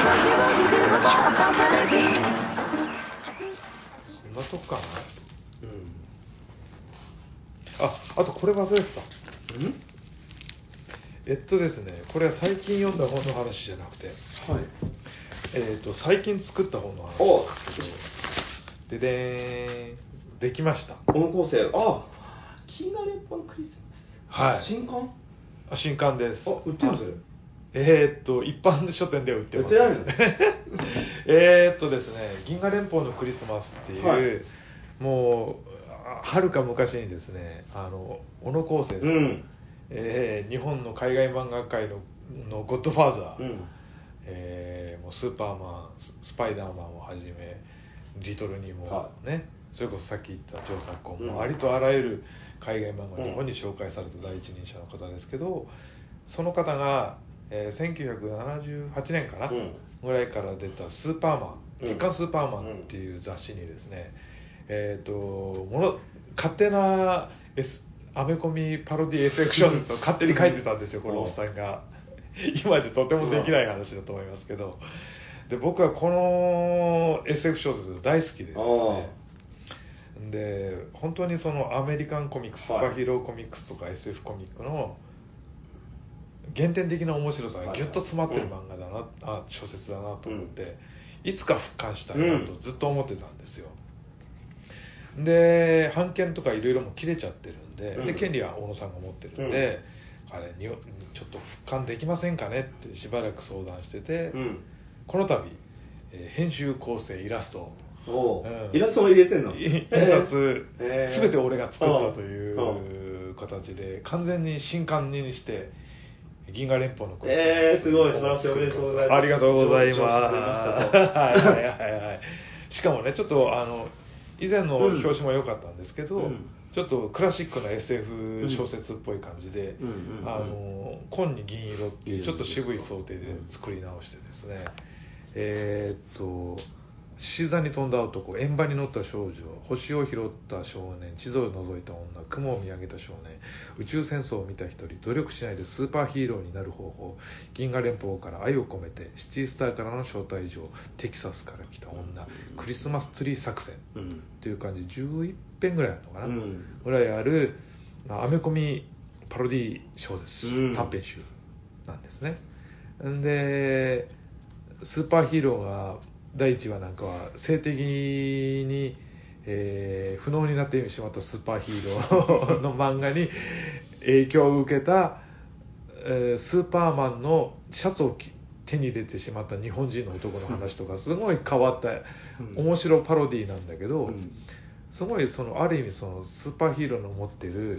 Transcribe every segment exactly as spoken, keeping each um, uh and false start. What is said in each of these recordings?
なとこかな。うん。あ、あとこれ忘れてた。 うん？ えっとですね、これは最近読んだ本の話じゃなくて、はい。えっと最近作った本の話なんですけど、ででーん、できました。 この構成、あ、銀河連邦のクリスマス。 はい。 新刊？ あ、新刊です。 あ、売ってるのそれ？ えー、っと一般書店では売ってます。 売ってないの？ えーっとですね、銀河連邦のクリスマスっていう、はい、もうはるか昔にですね、あの小野康生さん、うん、えー、日本の海外漫画界ののゴッドファーザー、うん、えー、もうスーパーマン、スパイダーマンをはじめリトルにも、はい、ね、それこそさっき言ったジョー昨今も、うん、ありとあらゆる海外漫画を日本に紹介された第一人者の方ですけど、その方が、えー、せんきゅうひゃくななじゅうはちねんかな、うん、ぐらいから出たスーパーマン、月刊スーパーマンっていう雑誌にですね、えー、ともの勝手な、S、アメコミパロディ エスエフ 小説を勝手に書いてたんですよ、このおっさんが。今じゃとてもできない話だと思いますけど、で僕はこの エスエフ 小説大好きでですね、で本当にそのアメリカンコミックス、スーパーヒーローコミックスとか エスエフ コミックの原点的な面白さがギュッと詰まってる漫画だな、はい、あ小説だなと思って、うん、いつか復刊したいなとずっと思ってたんですよ。で版権とかいろいろも切れちゃってるんで、うん、で権利は大野さんが持ってるんで、うん、あれにちょっと復刊できませんかねってしばらく相談してて、うん、この度、えー、編集構成イラスト、 うん、イラストも入れてんの？ 印刷、えー、全て俺が作ったという形で完全に新刊にして銀河連邦のクリスマス、 えー、すごい素晴らしい、おめでとうございます。 ありがとうございます。はいはいはいはい。しかもね、ちょっとあの以前の表紙も良かったんですけど、うん、ちょっとクラシックな エスエフ 小説っぽい感じで、うん、あの紺に銀色っていうちょっと渋い想定で作り直してですね、えー、っと獅子座に飛んだ男、円盤に乗った少女、星を拾った少年、地図を覗いた女、雲を見上げた少年、宇宙戦争を見た一人、努力しないでスーパーヒーローになる方法、銀河連邦から愛を込めて、シティスターからの招待状、テキサスから来た女、クリスマスツリー作戦という感じでじゅういっぺんぐらいあるのかな、うん、ぐらいあるアメコミパロディ小説、うん、短編集なんですね。でスーパーヒーローがだいいちわなんかは性的に、えー、不能になってしまったスーパーヒーローの漫画に影響を受けた、えー、スーパーマンのシャツを手に入れてしまった日本人の男の話とかすごい変わった面白パロディなんだけど、すごいそのある意味そのスーパーヒーローの持ってる、うん、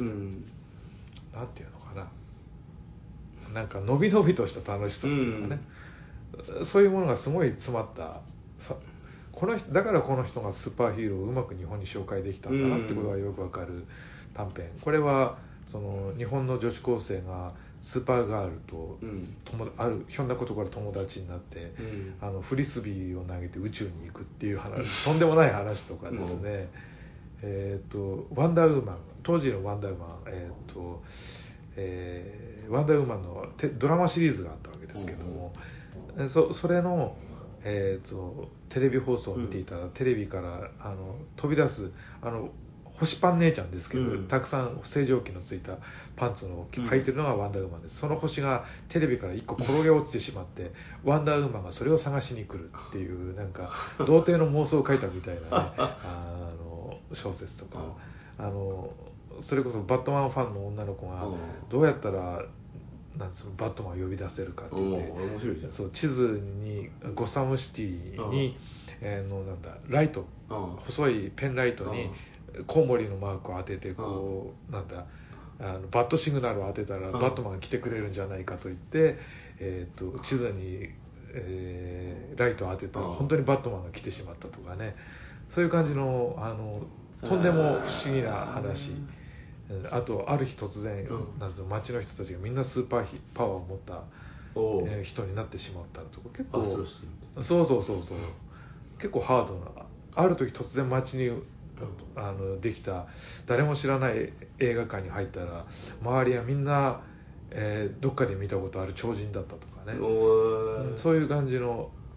なんていうのかな、なんかのびのびとした楽しさっていうかね、うん、そういうものがすごい詰まったこの人だからこの人がスーパーヒーローをうまく日本に紹介できたんだなってことがよくわかる短編。これはその日本の女子高生がスーパーガールと、うん、あるひょんなことから友達になって、うん、あのフリスビーを投げて宇宙に行くっていう話、とんでもない話とかですね、うん、えー、とワンダーウーマン、当時のワンダーウーマン、えーとえー、ワンダーウーマンのドラマシリーズがあったわけですけども、うん、そ, それのえー、とテレビ放送を見ていたら、うん、テレビからあの飛び出すあの星パン姉ちゃんですけど、うん、たくさん星条旗のついたパンツを履いてるのがワンダーウーマンです。その星がテレビからいっこ転げ落ちてしまってワンダーウーマンがそれを探しに来るっていうなんか童貞の妄想を書いたみたいなねあの小説とか、あのそれこそバットマンファンの女の子がどうやったらなんそのバットマンを呼び出せるかって言って、 面白いじゃん。 そう地図にゴサムシティに、えー、のなんだライト、細いペンライトにコウモリのマークを当ててこうなんだあのバットシグナルを当てたらバットマンが来てくれるんじゃないかと言って、えー、と地図に、えー、ライトを当てたら本当にバットマンが来てしまったとかね、そういう感じの、あのとんでも不思議な話。あとある日突然、うん、なんう街の人たちがみんなスーパーパワーを持った、えー、人になってしまったとか、結構そうそうそうそう結構ハードな、ある時突然街に、うん、あのできた誰も知らない映画館に入ったら周りはみんな、えー、どっかで見たことある超人だったとかね、うん、そういう感じの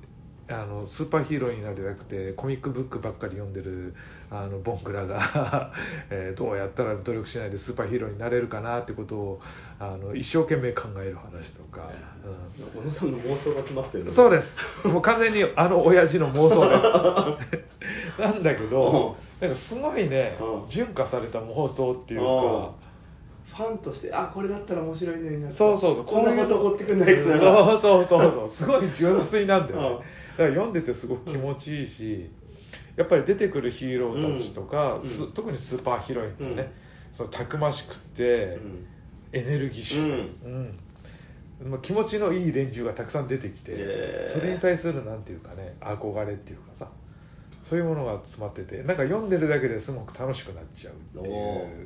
あのスーパーヒーローになりたくてコミックブックばっかり読んでるあのボンクラが、えー、どうやったら努力しないでスーパーヒーローになれるかなってことをあの一生懸命考える話とか、 うん、小野さんの妄想が詰まってるの。 そうです。もう完全にあの親父の妄想ですなんだけど、なんかすごいね、純化された妄想っていうか、 ファンとしてあこれだったら面白いのにな、 そうそうそう、 こんなこと起こってくんないかな、 そうそうそうそう、すごい純粋なんだよね。だから読んでてすごく気持ちいいし、やっぱり出てくるヒーローたちとか、うん、特にスーパーヒロインってね、うん、そのたくましくて、うん、エネルギッシュ、うんうん、気持ちのいい連中がたくさん出てきて、えー、それに対するなんていうかね、憧れっていうかさ、そういうものが詰まってて、なんか読んでるだけですごく楽しくなっちゃうっていう。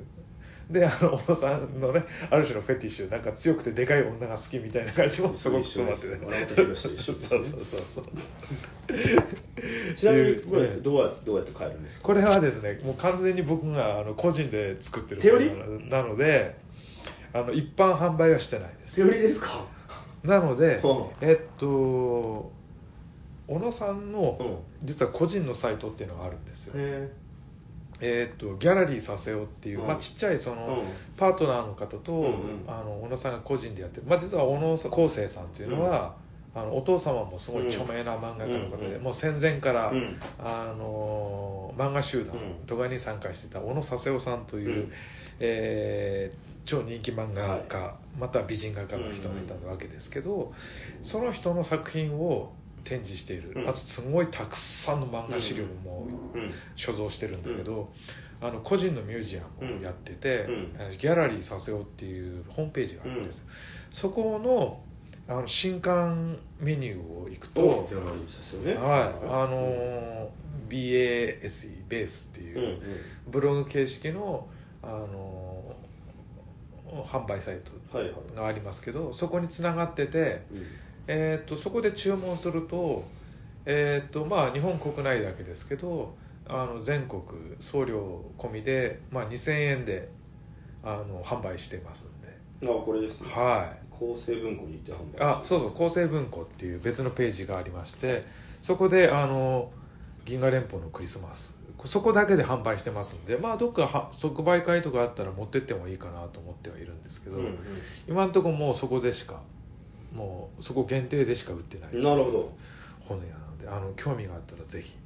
で、あの小野さんのね、ある種のフェティッシュ、なんか強くてでかい女が好きみたいな感じもすごく詰まってて、そうそうそうそうちなみにこれどうやどうやって買えるんですか？ これはですね、もう完全に僕があの個人で作ってる手売りなので、あの一般販売はしてないです。 手売りですか？ なので、えっと小野さんの実は個人のサイトっていうのがあるんですよ。へえー、とギャラリーさせようっていう、うん、まあ、ちっちゃいその、うん、パートナーの方と、うんうん、あの小野さんが個人でやってる、まあ、実は小野康生さんっていうのは、うん、あのお父様もすごい著名な漫画家の方で、うん、もう戦前から、うん、あの漫画集団とかに参加してた小野佐世夫さんという、うん、えー、超人気漫画家、はい、また美人画家の人がいたわけですけど、その人の作品を展示している、うん、あとすごいたくさんの漫画資料も所蔵してるんだけど、うん、あの個人のミュージアムをやってて、うん、ギャラリーさせようっていうホームページがあるんです、うん、そこ の, あの新刊メニューを行くと、 ギャラリーさせようね、 はい、あの ビーエーエスイー ベースっていうブログ形式の、あの販売サイトがありますけど、はいはい、そこにつながってて、うん、えー、とそこで注文すると、えーとまあ、日本国内だけですけど、あの全国送料込みで、まあ、にせんえんであの販売していますんで。 あ、これですね、はい、厚生文庫に行って販売して、 あ、そうそう、厚生文庫っていう別のページがありまして、そこであの銀河連邦のクリスマス、そこだけで販売してますんで、まあ、どっか即売会とかあったら持ってってもいいかなと思ってはいるんですけど、うんうん、今のところもうそこでしか、もうそこ限定でしか売ってない、 なるほど、 本屋なので、あの興味があったらぜひ